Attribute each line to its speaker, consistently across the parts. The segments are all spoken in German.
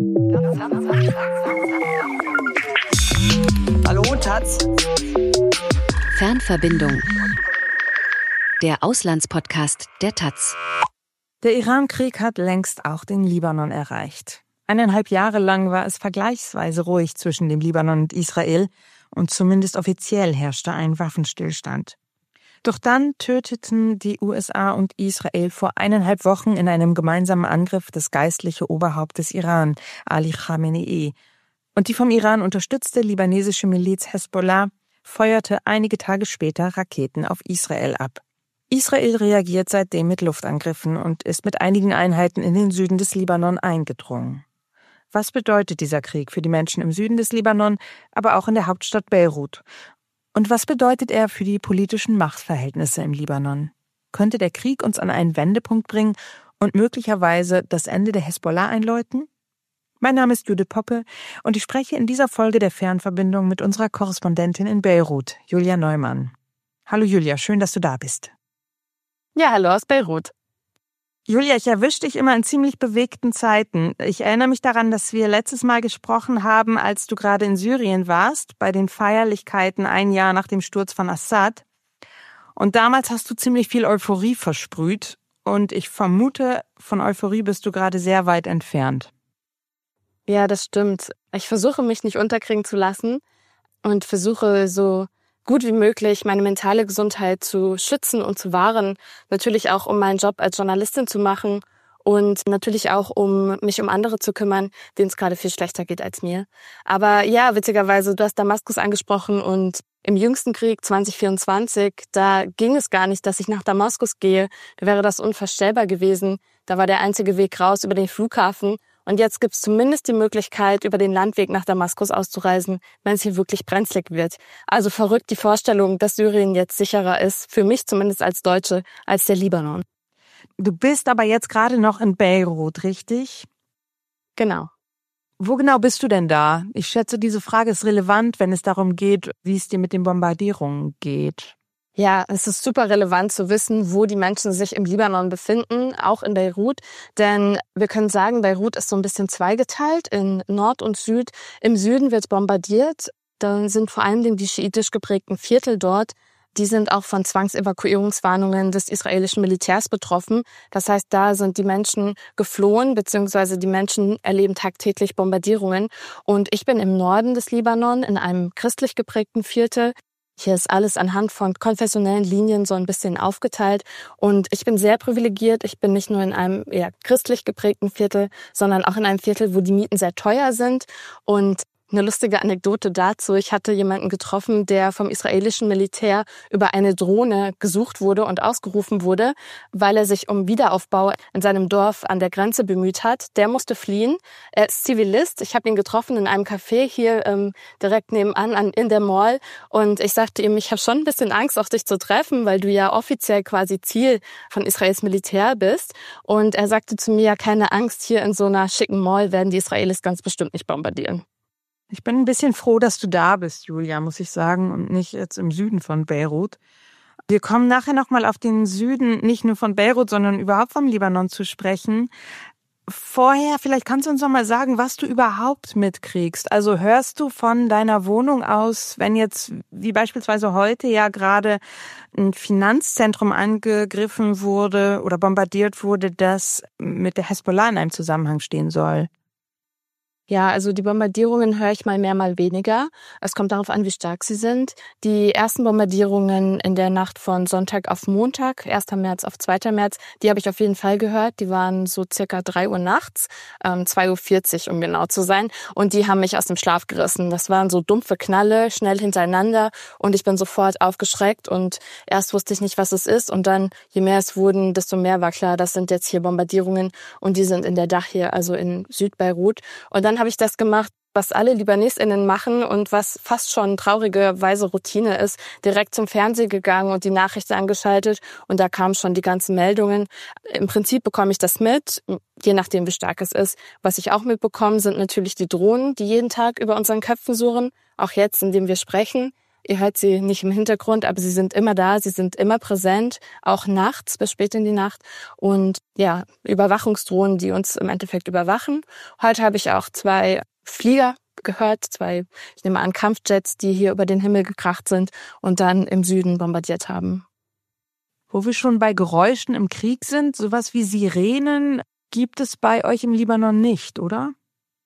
Speaker 1: Hallo, Taz.
Speaker 2: Fernverbindung. Der Auslandspodcast der Taz.
Speaker 3: Der Iran-Krieg hat längst auch den Libanon erreicht. 1,5 Jahre lang war es vergleichsweise ruhig zwischen dem Libanon und Israel und zumindest offiziell herrschte ein Waffenstillstand. Doch dann töteten die USA und Israel vor 1,5 Wochen in einem gemeinsamen Angriff das geistliche Oberhaupt des Iran, Ali Khamenei. Und die vom Iran unterstützte libanesische Miliz Hezbollah feuerte einige Tage später Raketen auf Israel ab. Israel reagiert seitdem mit Luftangriffen und ist mit einigen Einheiten in den Süden des Libanon eingedrungen. Was bedeutet dieser Krieg für die Menschen im Süden des Libanon, aber auch in der Hauptstadt Beirut? Und was bedeutet er für die politischen Machtverhältnisse im Libanon? Könnte der Krieg uns an einen Wendepunkt bringen und möglicherweise das Ende der Hezbollah einläuten? Mein Name ist Judith Poppe und ich spreche in dieser Folge der Fernverbindung mit unserer Korrespondentin in Beirut, Julia Neumann. Hallo Julia, schön, dass du da bist.
Speaker 4: Ja, hallo aus Beirut.
Speaker 3: Julia, ich erwische dich immer in ziemlich bewegten Zeiten. Ich erinnere mich daran, dass wir letztes Mal gesprochen haben, als du gerade in Syrien warst, bei den Feierlichkeiten 1 Jahr nach dem Sturz von Assad. Und damals hast du ziemlich viel Euphorie versprüht. Und ich vermute, von Euphorie bist du gerade sehr weit entfernt.
Speaker 4: Ja, das stimmt. Ich versuche, mich nicht unterkriegen zu lassen und versuche so gut wie möglich meine mentale Gesundheit zu schützen und zu wahren. Natürlich auch, um meinen Job als Journalistin zu machen und natürlich auch, um mich um andere zu kümmern, denen es gerade viel schlechter geht als mir. Aber ja, witzigerweise, du hast Damaskus angesprochen und im jüngsten Krieg 2024, da ging es gar nicht, dass ich nach Damaskus gehe. Da wäre das unvorstellbar gewesen. Da war der einzige Weg raus über den Flughafen. Und jetzt gibt es zumindest die Möglichkeit, über den Landweg nach Damaskus auszureisen, wenn es hier wirklich brenzlig wird. Also verrückt die Vorstellung, dass Syrien jetzt sicherer ist, für mich zumindest als Deutsche, als der Libanon.
Speaker 3: Du bist aber jetzt gerade noch in Beirut, richtig?
Speaker 4: Genau.
Speaker 3: Wo genau bist du denn da? Ich schätze, diese Frage ist relevant, wenn es darum geht, wie es dir mit den Bombardierungen geht.
Speaker 4: Ja, es ist super relevant zu wissen, wo die Menschen sich im Libanon befinden, auch in Beirut. Denn wir können sagen, Beirut ist so ein bisschen zweigeteilt in Nord und Süd. Im Süden wird bombardiert. Da sind vor allem die schiitisch geprägten Viertel dort. Die sind auch von Zwangsevakuierungswarnungen des israelischen Militärs betroffen. Das heißt, da sind die Menschen geflohen, beziehungsweise die Menschen erleben tagtäglich Bombardierungen. Und ich bin im Norden des Libanon in einem christlich geprägten Viertel. Hier ist alles anhand von konfessionellen Linien so ein bisschen aufgeteilt. Und ich bin sehr privilegiert. Ich bin nicht nur in einem eher christlich geprägten Viertel, sondern auch in einem Viertel, wo die Mieten sehr teuer sind. Und eine lustige Anekdote dazu. Ich hatte jemanden getroffen, der vom israelischen Militär über eine Drohne gesucht wurde und ausgerufen wurde, weil er sich um Wiederaufbau in seinem Dorf an der Grenze bemüht hat. Der musste fliehen. Er ist Zivilist. Ich habe ihn getroffen in einem Café hier direkt nebenan in der Mall. Und ich sagte ihm, ich habe schon ein bisschen Angst, auch dich zu treffen, weil du ja offiziell quasi Ziel von Israels Militär bist. Und er sagte zu mir, ja, keine Angst, hier in so einer schicken Mall werden die Israelis ganz bestimmt nicht bombardieren.
Speaker 3: Ich bin ein bisschen froh, dass du da bist, Julia, muss ich sagen, und nicht jetzt im Süden von Beirut. Wir kommen nachher nochmal auf den Süden, nicht nur von Beirut, sondern überhaupt vom Libanon zu sprechen. Vorher, vielleicht kannst du uns noch mal sagen, was du überhaupt mitkriegst. Also hörst du von deiner Wohnung aus, wenn jetzt, wie beispielsweise heute ja gerade ein Finanzzentrum angegriffen wurde oder bombardiert wurde, das mit der Hezbollah in einem Zusammenhang stehen soll?
Speaker 4: Ja, also die Bombardierungen höre ich mal mehr, mal weniger. Es kommt darauf an, wie stark sie sind. Die ersten Bombardierungen in der Nacht von Sonntag auf Montag, 1. März auf 2. März, die habe ich auf jeden Fall gehört. Die waren so circa 3 Uhr nachts, 2:40 Uhr, um genau zu sein. Und die haben mich aus dem Schlaf gerissen. Das waren so dumpfe Knalle, schnell hintereinander. Und ich bin sofort aufgeschreckt. Und erst wusste ich nicht, was es ist. Und dann, je mehr es wurden, desto mehr war klar, das sind jetzt hier Bombardierungen. Und die sind in der Dahir, also in Südbeirut. Und dann habe ich das gemacht, was alle LibanesInnen machen und was fast schon traurigerweise Routine ist, direkt zum Fernsehen gegangen und die Nachrichten angeschaltet und da kamen schon die ganzen Meldungen. Im Prinzip bekomme ich das mit, je nachdem wie stark es ist. Was ich auch mitbekomme, sind natürlich die Drohnen, die jeden Tag über unseren Köpfen surren, auch jetzt, indem wir sprechen. Ihr hört sie nicht im Hintergrund, aber sie sind immer da, sie sind immer präsent, auch nachts, bis spät in die Nacht. Und ja, Überwachungsdrohnen, die uns im Endeffekt überwachen. Heute habe ich auch 2 Flieger gehört, 2, ich nehme an, Kampfjets, die hier über den Himmel gekracht sind und dann im Süden bombardiert haben.
Speaker 3: Wo wir schon bei Geräuschen im Krieg sind, sowas wie Sirenen gibt es bei euch im Libanon nicht, oder?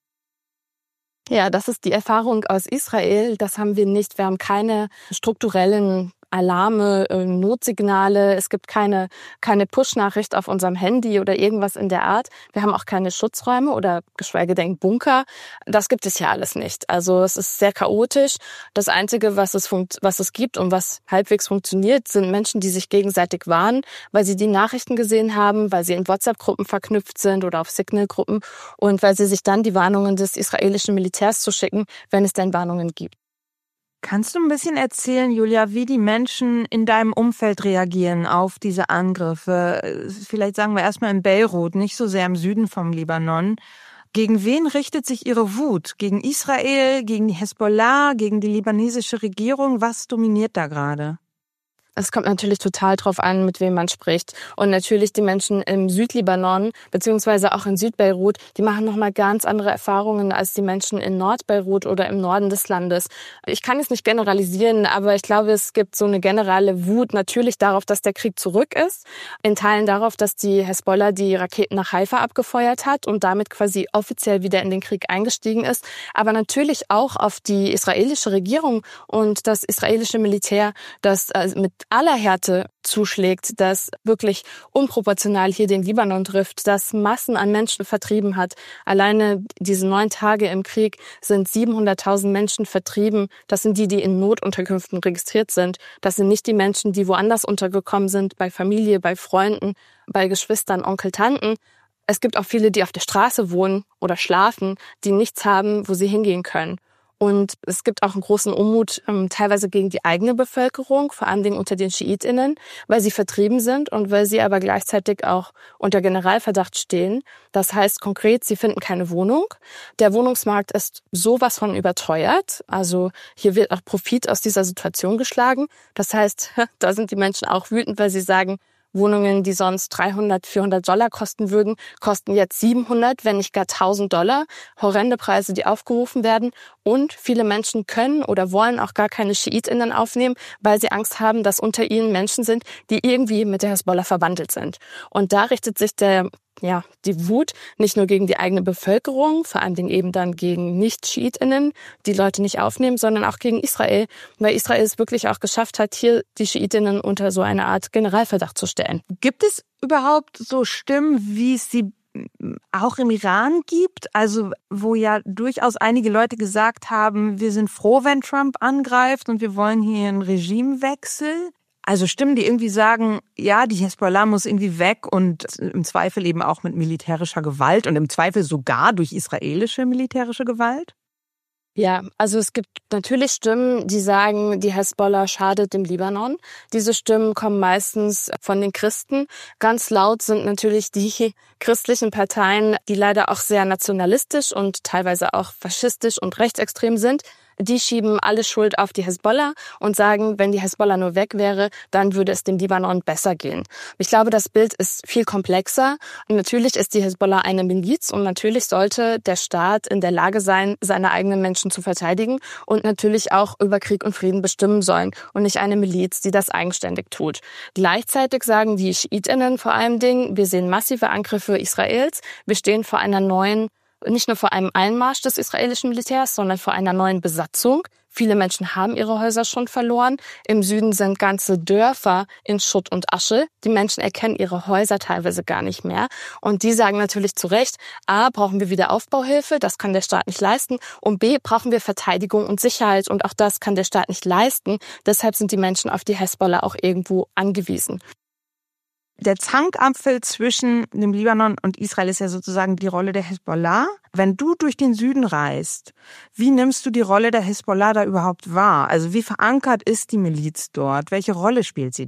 Speaker 4: Ja, das ist die Erfahrung aus Israel. Das haben wir nicht. Wir haben keine strukturellen Alarme, Notsignale. Es gibt keine Push-Nachricht auf unserem Handy oder irgendwas in der Art. Wir haben auch keine Schutzräume oder geschweige denn Bunker. Das gibt es ja alles nicht. Also es ist sehr chaotisch. Das Einzige, was es gibt und was halbwegs funktioniert, sind Menschen, die sich gegenseitig warnen, weil sie die Nachrichten gesehen haben, weil sie in WhatsApp-Gruppen verknüpft sind oder auf Signal-Gruppen und weil sie sich dann die Warnungen des israelischen Militärs zuschicken, wenn es denn Warnungen gibt.
Speaker 3: Kannst du ein bisschen erzählen, Julia, wie die Menschen in deinem Umfeld reagieren auf diese Angriffe? Vielleicht sagen wir erstmal in Beirut, nicht so sehr im Süden vom Libanon. Gegen wen richtet sich ihre Wut? Gegen Israel, gegen die Hezbollah, gegen die libanesische Regierung? Was dominiert da gerade?
Speaker 4: Es kommt natürlich total drauf an, mit wem man spricht. Und natürlich die Menschen im Südlibanon, beziehungsweise auch in Südbeirut, die machen nochmal ganz andere Erfahrungen als die Menschen in Nordbeirut oder im Norden des Landes. Ich kann es nicht generalisieren, aber ich glaube, es gibt so eine generelle Wut natürlich darauf, dass der Krieg zurück ist. In Teilen darauf, dass die Hezbollah die Raketen nach Haifa abgefeuert hat und damit quasi offiziell wieder in den Krieg eingestiegen ist. Aber natürlich auch auf die israelische Regierung und das israelische Militär, das mit aller Härte zuschlägt, das wirklich unproportional hier den Libanon trifft, das Massen an Menschen vertrieben hat. Alleine diese 9 Tage im Krieg sind 700.000 Menschen vertrieben. Das sind die in Notunterkünften registriert sind. Das sind nicht die Menschen, die woanders untergekommen sind, bei Familie, bei Freunden, bei Geschwistern, Onkel, Tanten. Es gibt auch viele, die auf der Straße wohnen oder schlafen, die nichts haben, wo sie hingehen können. Und es gibt auch einen großen Unmut, teilweise gegen die eigene Bevölkerung, vor allem unter den SchiitInnen, weil sie vertrieben sind und weil sie aber gleichzeitig auch unter Generalverdacht stehen. Das heißt konkret, sie finden keine Wohnung. Der Wohnungsmarkt ist sowas von überteuert. Also hier wird auch Profit aus dieser Situation geschlagen. Das heißt, da sind die Menschen auch wütend, weil sie sagen, Wohnungen, die sonst $300, $400 kosten würden, kosten jetzt $700, wenn nicht gar $1.000. Horrende Preise, die aufgerufen werden. Und viele Menschen können oder wollen auch gar keine SchiitInnen aufnehmen, weil sie Angst haben, dass unter ihnen Menschen sind, die irgendwie mit der Hezbollah verwandelt sind. Und da richtet sich die Wut nicht nur gegen die eigene Bevölkerung, vor allem eben dann gegen Nicht-SchiitInnen, die Leute nicht aufnehmen, sondern auch gegen Israel, weil Israel es wirklich auch geschafft hat, hier die SchiitInnen unter so eine Art Generalverdacht zu stellen.
Speaker 3: Gibt es überhaupt so Stimmen, wie es sie auch im Iran gibt? Also wo ja durchaus einige Leute gesagt haben, wir sind froh, wenn Trump angreift und wir wollen hier einen Regimewechsel. Also Stimmen, die irgendwie sagen, ja, die Hezbollah muss irgendwie weg und im Zweifel eben auch mit militärischer Gewalt und im Zweifel sogar durch israelische militärische Gewalt?
Speaker 4: Ja, also es gibt natürlich Stimmen, die sagen, die Hezbollah schadet dem Libanon. Diese Stimmen kommen meistens von den Christen. Ganz laut sind natürlich die christlichen Parteien, die leider auch sehr nationalistisch und teilweise auch faschistisch und rechtsextrem sind. Die schieben alle Schuld auf die Hezbollah und sagen, wenn die Hezbollah nur weg wäre, dann würde es dem Libanon besser gehen. Ich glaube, das Bild ist viel komplexer. Und natürlich ist die Hezbollah eine Miliz und natürlich sollte der Staat in der Lage sein, seine eigenen Menschen zu verteidigen und natürlich auch über Krieg und Frieden bestimmen sollen und nicht eine Miliz, die das eigenständig tut. Gleichzeitig sagen die SchiitInnen vor allem wir sehen massive Angriffe Israels. Wir stehen vor einer nicht nur vor einem Einmarsch des israelischen Militärs, sondern vor einer neuen Besatzung. Viele Menschen haben ihre Häuser schon verloren. Im Süden sind ganze Dörfer in Schutt und Asche. Die Menschen erkennen ihre Häuser teilweise gar nicht mehr. Und die sagen natürlich zu Recht, A, brauchen wir wieder Aufbauhilfe, das kann der Staat nicht leisten. Und B, brauchen wir Verteidigung und Sicherheit. Und auch das kann der Staat nicht leisten. Deshalb sind die Menschen auf die Hezbollah auch irgendwo angewiesen.
Speaker 3: Der Zankapfel zwischen dem Libanon und Israel ist ja sozusagen die Rolle der Hezbollah. Wenn du durch den Süden reist, wie nimmst du die Rolle der Hezbollah da überhaupt wahr? Also wie verankert ist die Miliz dort? Welche Rolle spielt sie da?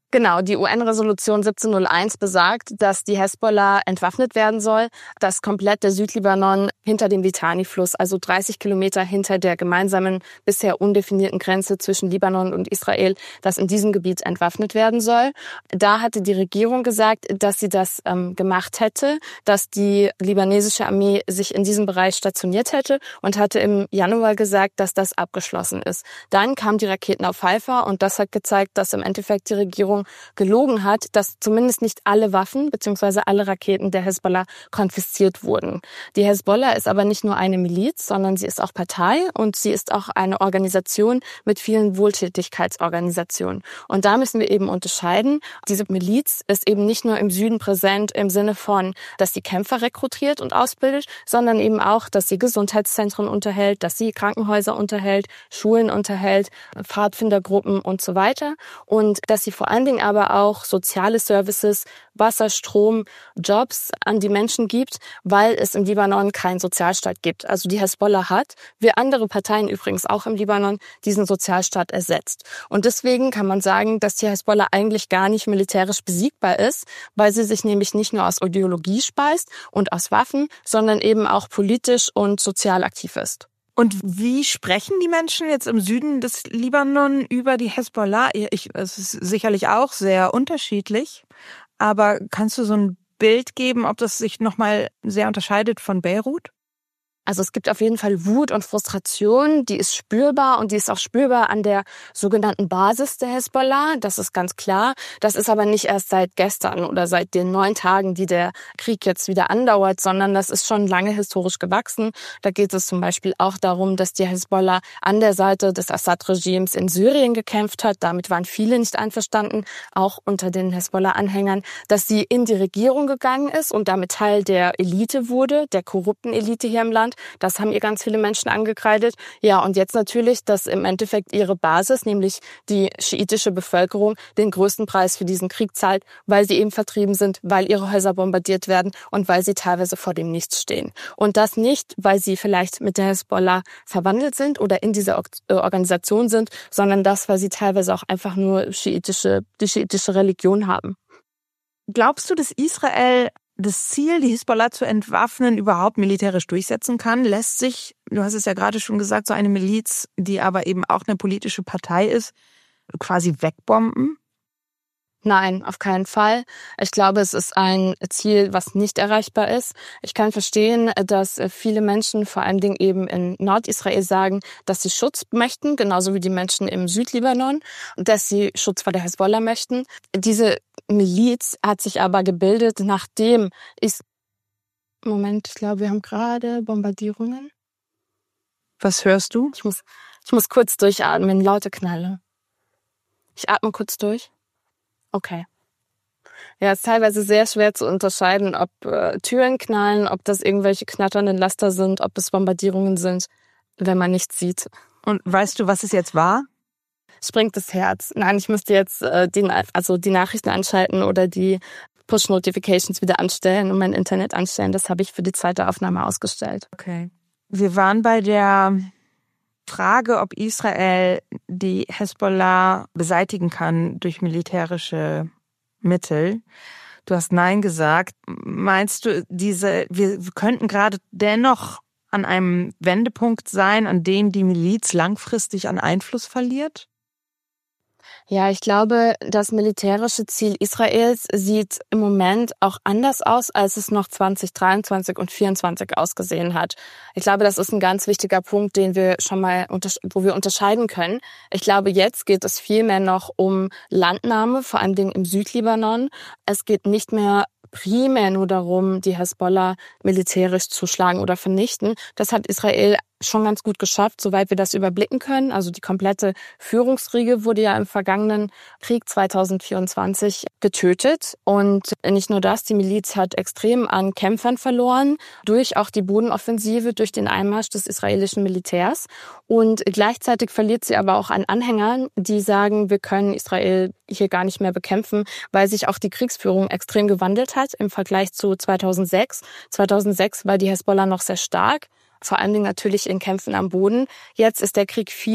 Speaker 4: Genau, die UN-Resolution 1701 besagt, dass die Hezbollah entwaffnet werden soll, dass komplett der Südlibanon hinter dem Litani-Fluss, also 30 Kilometer hinter der gemeinsamen, bisher undefinierten Grenze zwischen Libanon und Israel, dass in diesem Gebiet entwaffnet werden soll. Da hatte die Regierung gesagt, dass sie das gemacht hätte, dass die libanesische Armee sich in diesem Bereich stationiert hätte und hatte im Januar gesagt, dass das abgeschlossen ist. Dann kamen die Raketen auf Haifa und das hat gezeigt, dass im Endeffekt die Regierung gelogen hat, dass zumindest nicht alle Waffen bzw. alle Raketen der Hezbollah konfisziert wurden. Die Hezbollah ist aber nicht nur eine Miliz, sondern sie ist auch Partei und sie ist auch eine Organisation mit vielen Wohltätigkeitsorganisationen. Und da müssen wir eben unterscheiden. Diese Miliz ist eben nicht nur im Süden präsent im Sinne von, dass sie Kämpfer rekrutiert und ausbildet, sondern eben auch, dass sie Gesundheitszentren unterhält, dass sie Krankenhäuser unterhält, Schulen unterhält, Pfadfindergruppen und so weiter. Und dass sie vor allen Dingen aber auch soziale Services, Wasser, Strom, Jobs an die Menschen gibt, weil es im Libanon keinen Sozialstaat gibt. Also die Hezbollah hat, wie andere Parteien übrigens auch im Libanon, diesen Sozialstaat ersetzt. Und deswegen kann man sagen, dass die Hezbollah eigentlich gar nicht militärisch besiegbar ist, weil sie sich nämlich nicht nur aus Ideologie speist und aus Waffen, sondern eben auch politisch und sozial aktiv ist.
Speaker 3: Und wie sprechen die Menschen jetzt im Süden des Libanon über die Hezbollah? Es ist sicherlich auch sehr unterschiedlich, aber kannst du so ein Bild geben, ob das sich nochmal sehr unterscheidet von Beirut?
Speaker 4: Also es gibt auf jeden Fall Wut und Frustration, die ist spürbar und die ist auch spürbar an der sogenannten Basis der Hezbollah, das ist ganz klar. Das ist aber nicht erst seit gestern oder seit den 9 Tagen, die der Krieg jetzt wieder andauert, sondern das ist schon lange historisch gewachsen. Da geht es zum Beispiel auch darum, dass die Hezbollah an der Seite des Assad-Regimes in Syrien gekämpft hat. Damit waren viele nicht einverstanden, auch unter den Hezbollah-Anhängern, dass sie in die Regierung gegangen ist und damit Teil der Elite wurde, der korrupten Elite hier im Land. Das haben ihr ganz viele Menschen angekreidet. Ja, und jetzt natürlich, dass im Endeffekt ihre Basis, nämlich die schiitische Bevölkerung, den größten Preis für diesen Krieg zahlt, weil sie eben vertrieben sind, weil ihre Häuser bombardiert werden und weil sie teilweise vor dem Nichts stehen. Und das nicht, weil sie vielleicht mit der Hezbollah verwandelt sind oder in dieser Organisation sind, sondern das, weil sie teilweise auch einfach nur die schiitische Religion haben.
Speaker 3: Glaubst du, dass Israel das Ziel, die Hisbollah zu entwaffnen, überhaupt militärisch durchsetzen kann? Lässt sich, du hast es ja gerade schon gesagt, so eine Miliz, die aber eben auch eine politische Partei ist, quasi wegbomben?
Speaker 4: Nein, auf keinen Fall. Ich glaube, es ist ein Ziel, was nicht erreichbar ist. Ich kann verstehen, dass viele Menschen, vor allen Dingen eben in Nordisrael, sagen, dass sie Schutz möchten, genauso wie die Menschen im Südlibanon, dass sie Schutz vor der Hezbollah möchten. Diese Miliz hat sich aber gebildet, nachdem Moment, ich glaube, wir haben gerade Bombardierungen.
Speaker 3: Was hörst du?
Speaker 4: Ich muss kurz durchatmen, laute Knalle. Ich atme kurz durch. Okay. Ja, es ist teilweise sehr schwer zu unterscheiden, ob Türen knallen, ob das irgendwelche knatternden Laster sind, ob es Bombardierungen sind, wenn man nichts sieht.
Speaker 3: Und weißt du, was es jetzt war?
Speaker 4: Springt das Herz. Nein, ich müsste jetzt die Nachrichten anschalten oder die Push-Notifications wieder anstellen und mein Internet anstellen. Das habe ich für die zweite Aufnahme ausgestellt.
Speaker 3: Okay. Wir waren bei der Frage, ob Israel die Hezbollah beseitigen kann durch militärische Mittel. Du hast Nein gesagt. Meinst du, wir könnten gerade dennoch an einem Wendepunkt sein, an dem die Miliz langfristig an Einfluss verliert?
Speaker 4: Ja, ich glaube, das militärische Ziel Israels sieht im Moment auch anders aus, als es noch 2023 und 2024 ausgesehen hat. Ich glaube, das ist ein ganz wichtiger Punkt, den wir schon mal wo wir unterscheiden können. Ich glaube, jetzt geht es vielmehr noch um Landnahme, vor allem im Südlibanon. Es geht nicht mehr primär nur darum, die Hezbollah militärisch zu schlagen oder vernichten. Das hat Israel schon ganz gut geschafft, soweit wir das überblicken können. Also die komplette Führungsriege wurde ja im vergangenen Krieg 2024 getötet. Und nicht nur das, die Miliz hat extrem an Kämpfern verloren, durch auch die Bodenoffensive, durch den Einmarsch des israelischen Militärs. Und gleichzeitig verliert sie aber auch an Anhängern, die sagen, wir können Israel hier gar nicht mehr bekämpfen, weil sich auch die Kriegsführung extrem gewandelt hat im Vergleich zu 2006. 2006 war die Hezbollah noch sehr stark, vor allen Dingen natürlich in Kämpfen am Boden. Jetzt ist der Krieg viel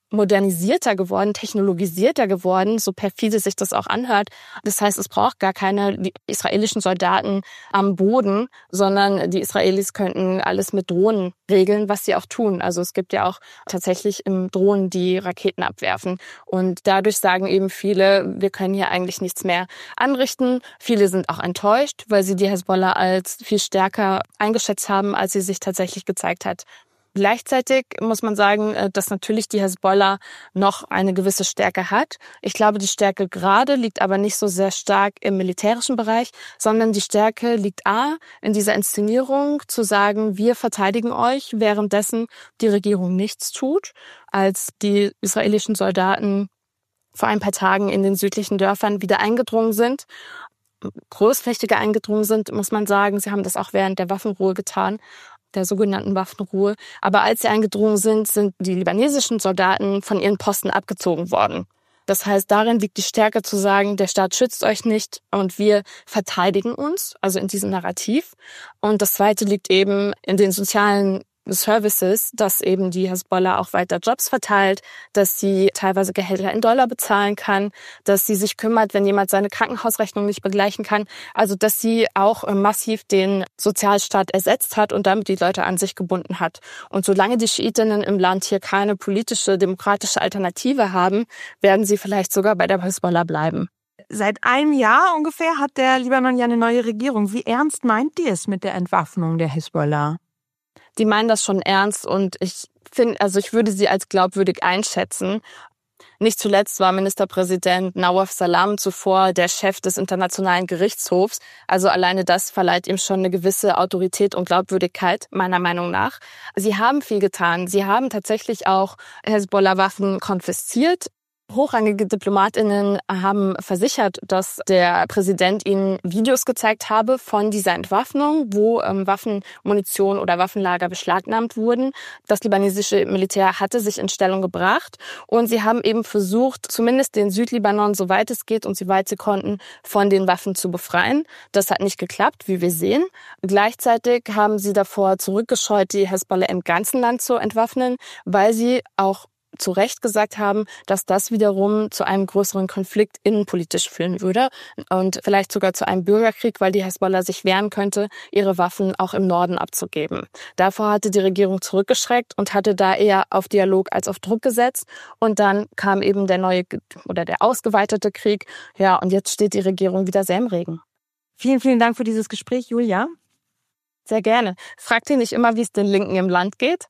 Speaker 4: modernisierter geworden, technologisierter geworden, so perfide sich das auch anhört. Das heißt, es braucht gar keine israelischen Soldaten am Boden, sondern die Israelis könnten alles mit Drohnen regeln, was sie auch tun. Also es gibt ja auch tatsächlich Drohnen, die Raketen abwerfen. Und dadurch sagen eben viele, wir können hier eigentlich nichts mehr anrichten. Viele sind auch enttäuscht, weil sie die Hezbollah als viel stärker eingeschätzt haben, als sie sich tatsächlich gezeigt hat. Gleichzeitig muss man sagen, dass natürlich die Hezbollah noch eine gewisse Stärke hat. Ich glaube, die Stärke gerade liegt aber nicht so sehr stark im militärischen Bereich, sondern die Stärke liegt in dieser Inszenierung zu sagen, wir verteidigen euch, währenddessen die Regierung nichts tut. Als die israelischen Soldaten vor ein paar Tagen in den südlichen Dörfern wieder eingedrungen sind, großflächiger eingedrungen sind, muss man sagen, sie haben das auch während der Waffenruhe getan, der sogenannten Waffenruhe. Aber als sie eingedrungen sind, sind die libanesischen Soldaten von ihren Posten abgezogen worden. Das heißt, darin liegt die Stärke zu sagen, der Staat schützt euch nicht und wir verteidigen uns, also in diesem Narrativ. Und das Zweite liegt eben in den sozialen Services, dass eben die Hezbollah auch weiter Jobs verteilt, dass sie teilweise Gehälter in Dollar bezahlen kann, dass sie sich kümmert, wenn jemand seine Krankenhausrechnung nicht begleichen kann. Also dass sie auch massiv den Sozialstaat ersetzt hat und damit die Leute an sich gebunden hat. Und solange die Schiitinnen im Land hier keine politische, demokratische Alternative haben, werden sie vielleicht sogar bei der Hezbollah bleiben.
Speaker 3: Seit einem Jahr ungefähr hat der Libanon ja eine neue Regierung. Wie ernst meint die es mit der Entwaffnung der Hezbollah?
Speaker 4: Die meinen das schon ernst und ich würde sie als glaubwürdig einschätzen. Nicht zuletzt war Ministerpräsident Nawaf Salam zuvor der Chef des Internationalen Gerichtshofs. Also alleine das verleiht ihm schon eine gewisse Autorität und Glaubwürdigkeit, meiner Meinung nach. Sie haben viel getan. Sie haben tatsächlich auch Hezbollah-Waffen konfisziert. Hochrangige DiplomatInnen haben versichert, dass der Präsident ihnen Videos gezeigt habe von dieser Entwaffnung, wo Waffen, Munition oder Waffenlager beschlagnahmt wurden. Das libanesische Militär hatte sich in Stellung gebracht und sie haben eben versucht, zumindest den Südlibanon, soweit es geht und soweit sie konnten, von den Waffen zu befreien. Das hat nicht geklappt, wie wir sehen. Gleichzeitig haben sie davor zurückgescheut, die Hezbollah im ganzen Land zu entwaffnen, weil sie auch zu Recht gesagt haben, dass das wiederum zu einem größeren Konflikt innenpolitisch führen würde und vielleicht sogar zu einem Bürgerkrieg, weil die Hezbollah sich wehren könnte, ihre Waffen auch im Norden abzugeben. Davor hatte die Regierung zurückgeschreckt und hatte da eher auf Dialog als auf Druck gesetzt. Und dann kam eben der ausgeweitete Krieg. Ja, und jetzt steht die Regierung wieder sehr im Regen.
Speaker 3: Vielen, vielen Dank für dieses Gespräch, Julia.
Speaker 4: Sehr gerne. Fragt ihr nicht immer, wie es den Linken im Land geht?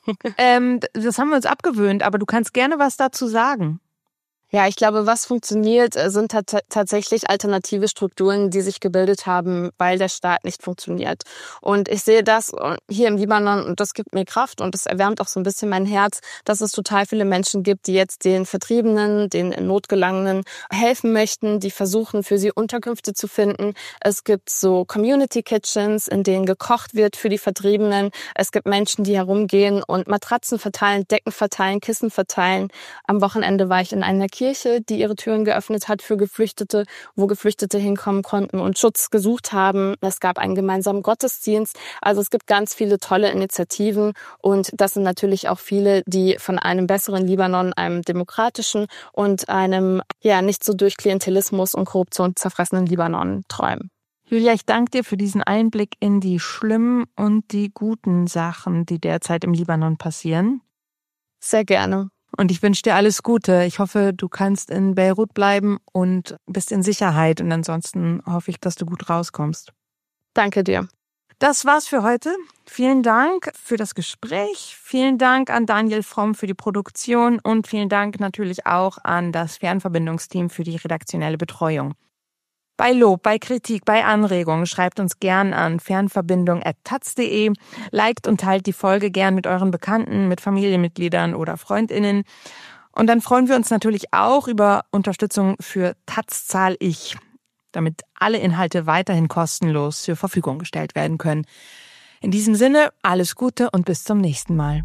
Speaker 3: Das haben wir uns abgewöhnt, aber du kannst gerne was dazu sagen.
Speaker 4: Ja, ich glaube, was funktioniert, sind tatsächlich alternative Strukturen, die sich gebildet haben, weil der Staat nicht funktioniert. Und ich sehe das hier im Libanon und das gibt mir Kraft und das erwärmt auch so ein bisschen mein Herz, dass es total viele Menschen gibt, die jetzt den Vertriebenen, den in Not Gelangenen helfen möchten, die versuchen, für sie Unterkünfte zu finden. Es gibt so Community Kitchens, in denen gekocht wird für die Vertriebenen. Es gibt Menschen, die herumgehen und Matratzen verteilen, Decken verteilen, Kissen verteilen. Am Wochenende war ich in einer Kirche, die ihre Türen geöffnet hat für Geflüchtete, wo Geflüchtete hinkommen konnten und Schutz gesucht haben. Es gab einen gemeinsamen Gottesdienst. Also es gibt ganz viele tolle Initiativen und das sind natürlich auch viele, die von einem besseren Libanon, einem demokratischen und einem nicht so durch Klientelismus und Korruption zerfressenen Libanon träumen.
Speaker 3: Julia, ich danke dir für diesen Einblick in die schlimmen und die guten Sachen, die derzeit im Libanon passieren.
Speaker 4: Sehr gerne.
Speaker 3: Und ich wünsche dir alles Gute. Ich hoffe, du kannst in Beirut bleiben und bist in Sicherheit. Und ansonsten hoffe ich, dass du gut rauskommst.
Speaker 4: Danke dir.
Speaker 3: Das war's für heute. Vielen Dank für das Gespräch. Vielen Dank an Daniel Fromm für die Produktion und vielen Dank natürlich auch an das Fernverbindungsteam für die redaktionelle Betreuung. Bei Lob, bei Kritik, bei Anregungen schreibt uns gern an fernverbindung@taz.de, liked und teilt die Folge gern mit euren Bekannten, mit Familienmitgliedern oder FreundInnen. Und dann freuen wir uns natürlich auch über Unterstützung für Taz zahl ich, damit alle Inhalte weiterhin kostenlos zur Verfügung gestellt werden können. In diesem Sinne, alles Gute und bis zum nächsten Mal.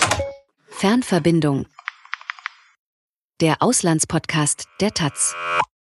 Speaker 2: Fernverbindung. Der Auslandspodcast der Taz.